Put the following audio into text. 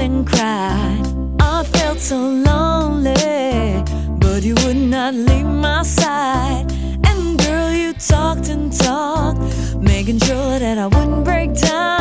and cry. I felt so lonely, but you would not leave my side. And girl, you talked and talked, making sure that I wouldn't break down.